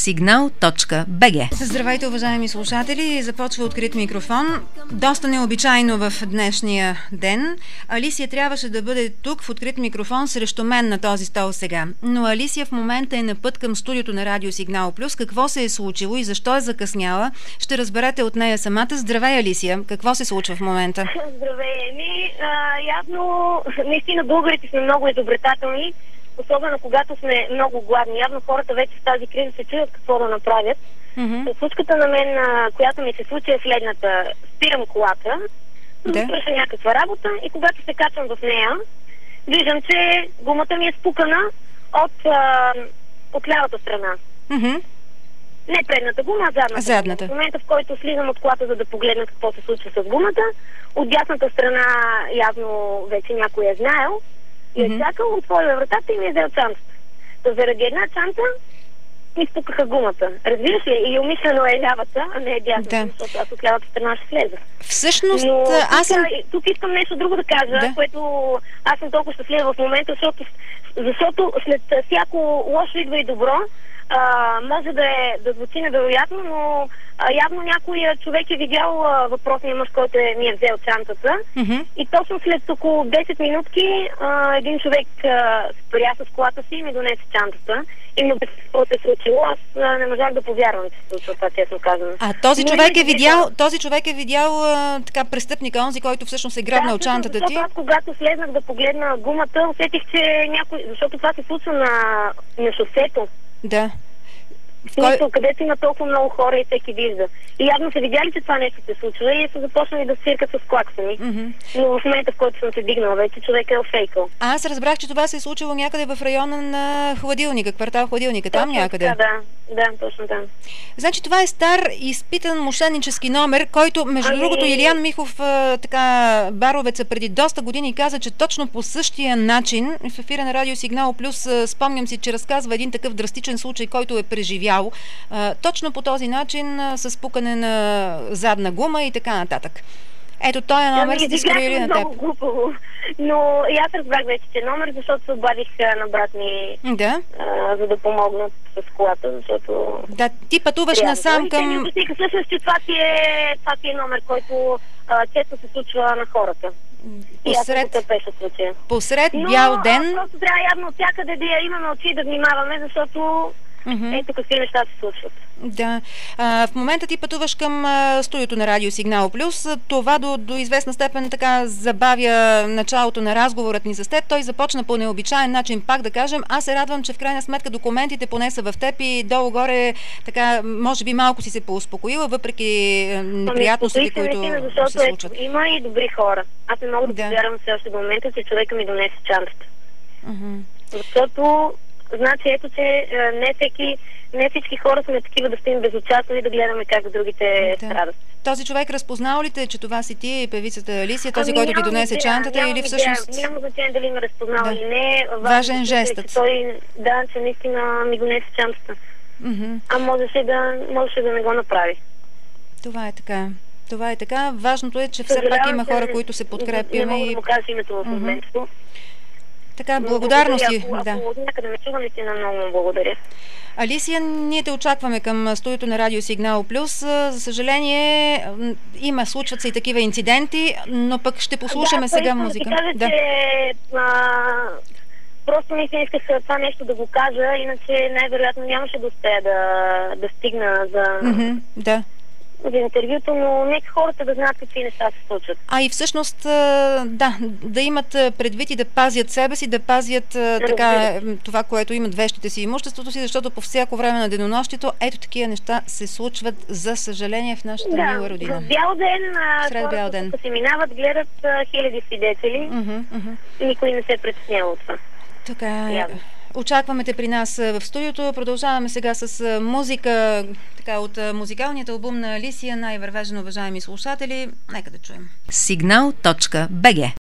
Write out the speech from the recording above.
signal.bg. Здравейте, уважаеми слушатели! Започва открит микрофон. Доста необичайно в днешния ден. Алисия трябваше да бъде тук в открит микрофон срещу мен на този стол сега. Но Алисия в момента е на път към студиото на Радио Сигнал Плюс. Какво се е случило и защо е закъсняла, ще разберете от нея самата. Здравей, Алисия! Какво се случва в момента? Здравей, явно, наистина българите сме много изобретателни, особено когато сме много гладни. Явно хората вече в тази криза се чуят какво да направят. Случката на мен, която ми се случи е следната. Спирам колата, свърша някаква работа и когато се качвам в нея, виждам, че гумата ми е спукана от лявата страна. Не предната гума, а задната. В момента, в който слизам от колата, за да погледна какво се случва с гумата, от дясната страна явно вече някой е знаел и е чакал, отворил вратата и ми е взел чантата. Заради една чанта ми спукаха гумата. Разбираш ли? И умишлено е лявата, а не е дясната, защото аз от лявата страна ще слеза. Всъщност, тук искам нещо друго да кажа, което аз съм толкова щастлива в момента, защото след всяко лошо идва и добро. Може да звучи невероятно, но явно някой човек е видял въпросния мъж, който ми е взел чантата. И точно след около 10 минутки един човек спря с колата си и ми донесе чантата. И ми обясни какво се е случило. Аз не можах да повярвам, че се случва това, честно казано. А този човек е видял така престъпника, онзи, който всъщност е грабнал чантата ти? Аз когато слезнах да погледна гумата, усетих, че някой... Защото това се случва на шосето. Да. Където има толкова много хора и всеки вижда. И явно са видяли, че това нещо се случва и са започнали да свиркат с клаксани. Но в момента, в който съм се дигнала вече, човек е офейкал. Аз разбрах, че това се е случило някъде в района на Хладилника, квартал Хладилника, там някъде. Да, точно там. Значи това е стар, изпитан мошеннически номер, който, между другото, Илиян Михов, баровеца, преди доста години каза, че точно по същия начин в ефира на Радио Сигнал Плюс, спомням си, че разказва един такъв драстичен случай, който е преживял. Точно по този начин, с пукане на задна гума и така нататък. Ето, този номер сте изкорили на теб. Много глупаво, но и аз разбрах вече, че номер, защото се обадих на брат ми, за да помогнат с колата, защото... Да, ти пътуваш насам към... Те ми обясниха всъщност, че това ти е номер, който често се случва на хората. Посред бял ден... Но просто трябва явно от всякъде да имаме очи да внимаваме, защото... Ето какви неща се случват. Да. В момента ти пътуваш към студиото на Радио Сигнал Плюс. Това до известна степен така забавя началото на разговорът ни с теб. Той започна по необичаен начин, пак да кажем. Аз се радвам, че в крайна сметка документите поне са в теб и долу-горе така, може би малко си се поуспокоила, въпреки неприятностите, които се случват. Има и добри хора. Аз не мога да повярвам все още до момента, че човека ми донесе чантата. Защото значи ето, че не всички хора сме такива да стоим безучастни и да гледаме как другите страдат. Този човек разпознал ли те, че това си ти, певицата Алисия, този, който ти донесе чантата, или всъщност... Няма значение дали ме разпознал или не. Важен жестът. Че наистина ми донесе чантата. А можеше да не го направи. Това е така. Това е така. Важното е, че все пак има хора, които се подкрепяме. Не мога да му кажа името в момента. Така, благодарности. Ако някъде ме чува, наистина много благодаря. Алисия, ние те очакваме към студиото на Радио Сигнал Плюс. За съжаление, случват се и такива инциденти, но пък ще послушаме сега музика. Да, че просто наистина исках това нещо да го кажа, иначе най-вероятно нямаше да успея да стигна за интервюто, но нека хората да знаят какви неща се случват. И всъщност, да имат предвид и да пазят себе си, да пазят това, което имат, вещите си, имуществото си, защото по всяко време на денонощието ето такива неща се случват, за съжаление, в нашата мила родина. В бял ден, хората се минават, гледат хиляди свидетели, никой не се притеснява от това. Така е. Очакваме те при нас в студиото. Продължаваме сега с музика, така от музикалният албум на Алисия, най-вървежен, уважаеми слушатели. Нека да чуем. Signal.bg